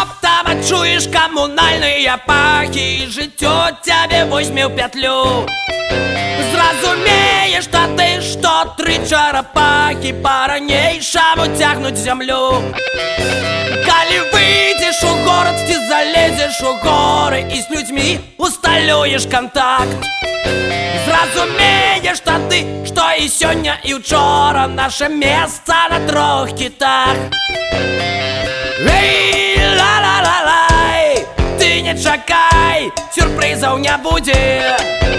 раптам адчуеш камунальныя пахі, жыццё цябе возьме ў пятлю. Зразумееш тады, што тры чарапахі па-ранейшаму цягнуць зямлю. Калі выйдзеш у горад ці залезеш у горы і з людзьмі усталюеш кантакт, зразумееш тады, што і сёння, і ўчора наша месца на трох кітах. Эй, ла-ла-ла-лай, ты не чакай, сюрпрызаў не будзе.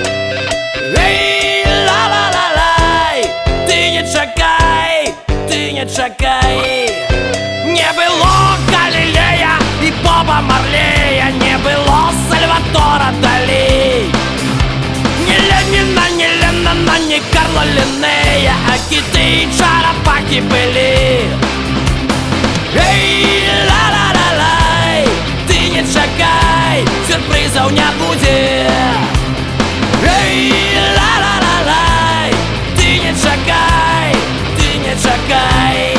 Эй, ла-ла-ла-лай, ты не чакай, ты не чакай. Не было Галілея і Боба Марлея, не было Сальватора Далі, не Леніна, не Леннона, не Карла Ліннея, а кіты і чарапахі былі. Эй, ла-ла-ла-лай, ты не чакай, сюрпрызаў не будзе. Эй, ла-ла-ла-лай, ты не чакай, ты не чакай.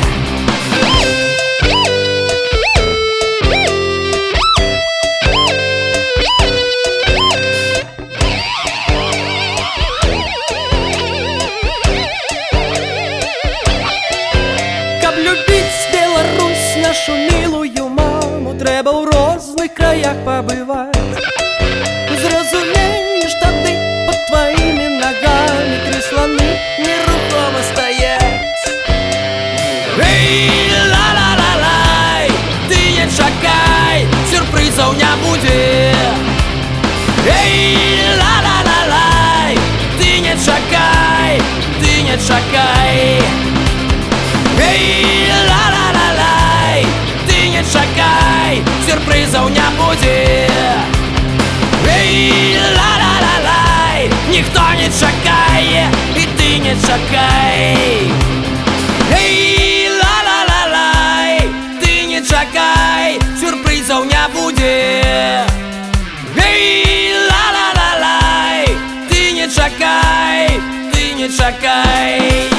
Каб любіць Беларусь, нашу мілую маму, трэба ў розных краях пабываць. Зразумееш тады, пад тваімі нагамі тры сланы нерухома стаяць. Эй, ла-ла-ла-лай, ты не чакай, сюрпрызаў не будзе. Эй, ла-ла-ла-лай, ты не чакай, ты не чакай. Эй, ла-ла-ла-лай, ты не чакай, сюрпрызаў не будзе. Эй, ла-ла-ла-лай, ніхто не чакае, і ты не чакай. Эй, ла-ла-ла-лай, ты не чакай, сюрпрызаў не будзе. Эй, ла-ла-ла-лай, ты не чакай, ты не чакай.